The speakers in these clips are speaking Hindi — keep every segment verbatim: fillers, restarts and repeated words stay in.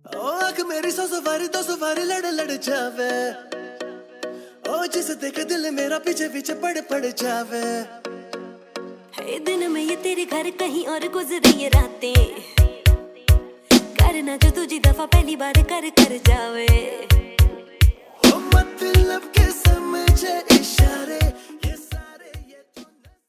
ओ आँख मेरी सौ सवारी दो सवारी लड़ लड़ जावे, ओ जिसे देखे दिल मेरा पीछे पीछे पड़ पड़ जावे। है दिन में ये तेरे घर कहीं और गुजरी ये रातें, करना जो तुझी दफा पहली बार कर कर जावे। ओ मतलब के समझे इशारे ये सारे ये तो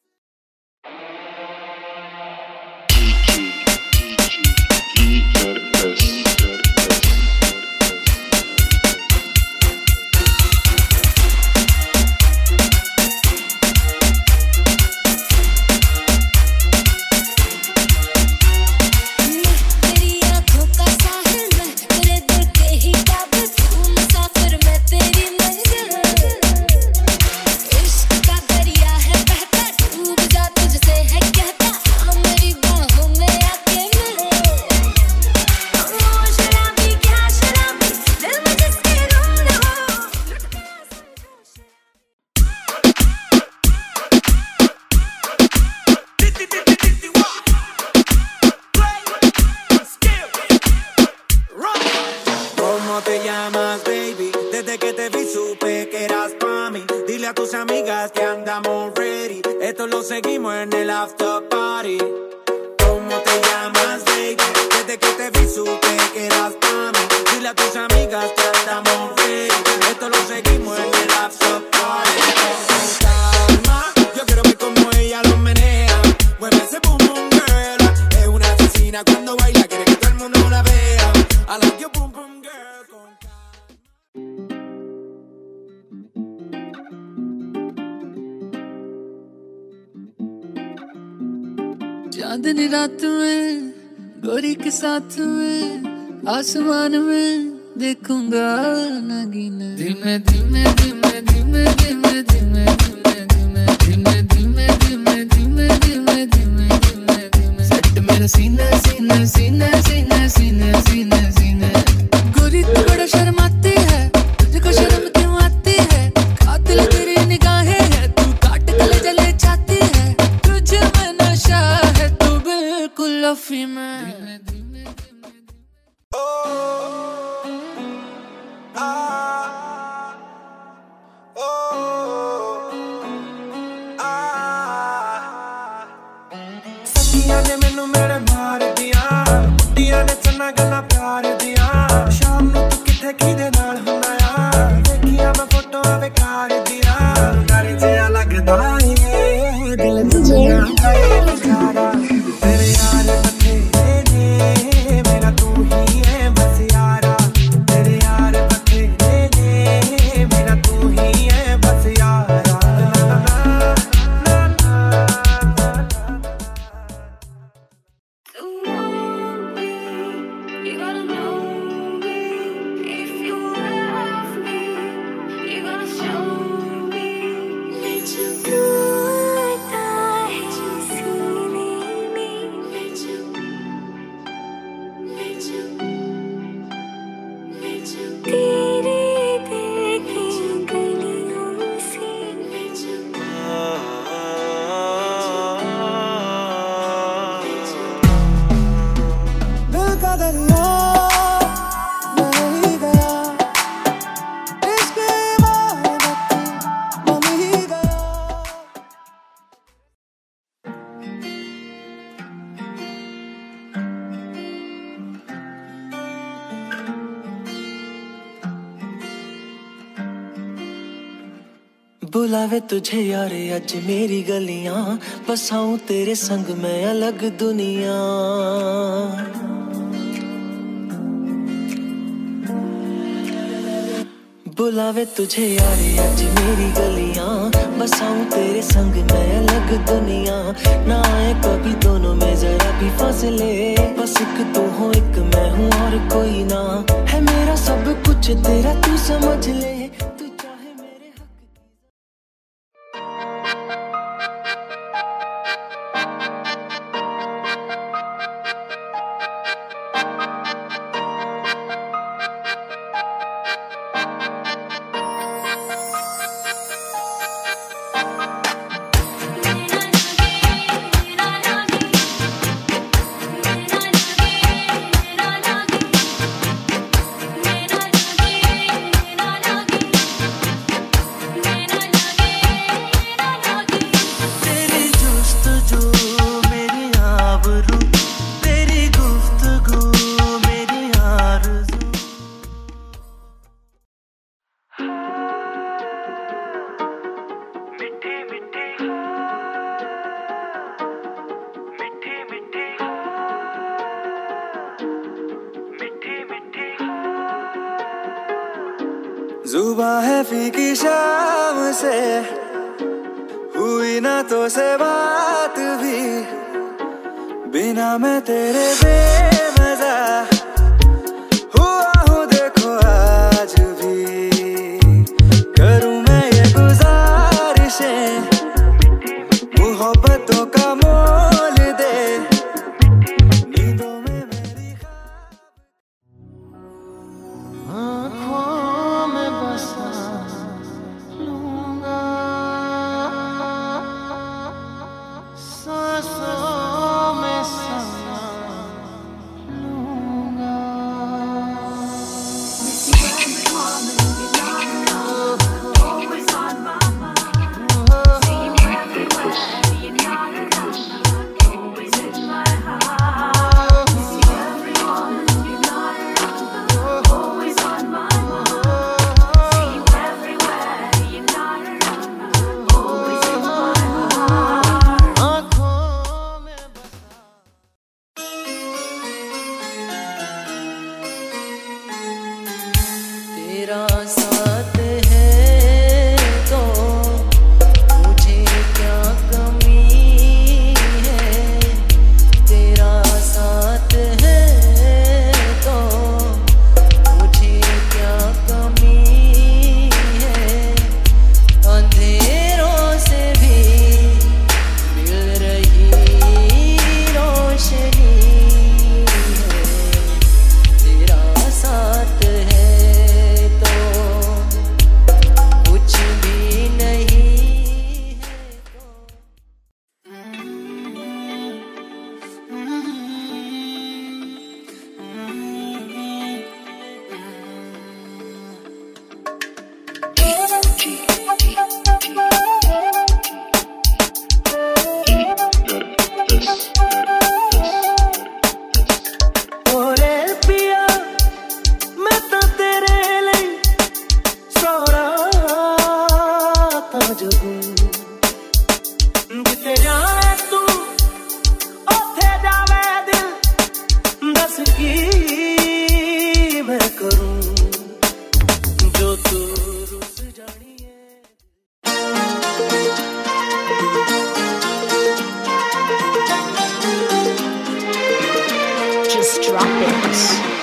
te llamas, baby? Desde que te vi supe que eras pa' mí. Dile a tus amigas que andamos ready. Esto lo seguimos en el after party. ¿Cómo te llamas, baby? Desde que te vi supe que eras pa' mí. Dile a tus amigas que andamos ready. Esto lo seguimos en el after party. Con calma, yo quiero ver cómo ella lo menea. Mueve ese boom boom girl. Es una asesina cuando baila, quiere que todo el mundo la vea. I like your boom boom girl. चांदनी रात में गोरी के साथ में आसमान में देखूंगा नगीना। धीमे धीमे धीमे धीमे धीमे धीमे धीमे धीमे धीमे धीमे धीमे धीमे धीमे धीमे धीमे सेट मेरा सीना सीना सीना सीना सीना सीना सीना। गोरी तू बड़ा शर्माती है, तुझको शर्म क्यों आती है? कातिल तेरी निगाहें है, तू काट गले जले जाती है। तुझे में नशा है, तू बिल्कुल लफी में। सखियां ने मैनू मेरे मार दिया, बुढ़ियां ने चन्ना गल्लां प्यार दिया। शाम नू तू किथे किदे नाल हुंदा आ? देखिया मैं फोटो बेकार दिया। डर जिहा लगदा ए दिल च चंगा ए बेचारा। तेरे यार बथेरे ने मेरा तू ही है बस यारा। तेरे यार बथेरे ने मेरा तू ही है बस यारा। बुलावे तुझे यारे आज मेरी गलियां, बसाऊं तेरे संग मैं अलग दुनिया। बुलावे तुझे यारे आज मेरी गलियां, बसाऊं तेरे संग मैं अलग दुनिया। ना आए कभी दोनों में जरा भी फासले, बस एक तू हो एक मैं हूँ और कोई ना। है मेरा सब कुछ तेरा तू समझ ले। जुबां है फीकी शाम से, हुई ना तो से बात भी, बिना मैं तेरे बेमज़ा हुआ हूँ देखो आज भी। करूँ मैं ये गुज़ारिशें, मोहब्बतों का मोल दे, नींदों में मेरी आँखों में बसा लूँगा, सांसों में समा लूँगा। तेरा साथ है तो मुझे क्या कमी है, तेरा साथ है तो मुझे क्या कमी है। अंधेरों से भी मिल रही रोशनी है, तेरा साथ है कुछ भी नहीं है तो। ओरे पिया मैं तो तेरे लिए सोरा जगू, जिते जाए तू ओथे जावे दिल, दस की मैं करूं जो तू रुस जानी है। Just drop it.